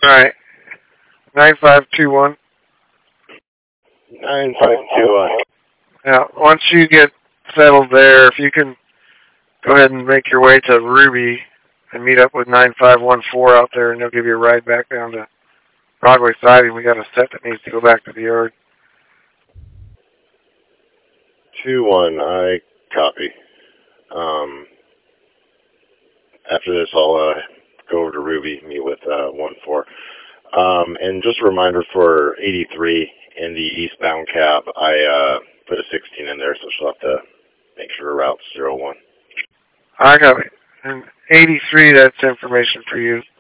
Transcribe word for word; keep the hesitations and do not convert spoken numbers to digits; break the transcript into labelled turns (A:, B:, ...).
A: right. nine five two one.
B: nine five two one.
A: Now, once you get settled there, if you can go ahead and make your way to Ruby and meet up with nine five one four out there, and they'll give you a ride back down to Broadway Siding. We got a set that needs to go back to the yard.
B: two one, I copy. Um, after this, I'll uh, go over to Ruby, meet with uh, one four. Um, and just a reminder for eighty-three in the eastbound cab, I uh, put a sixteen in there, so she'll have to make sure route's zero one.
A: I got it. And eighty-three, that's information for you.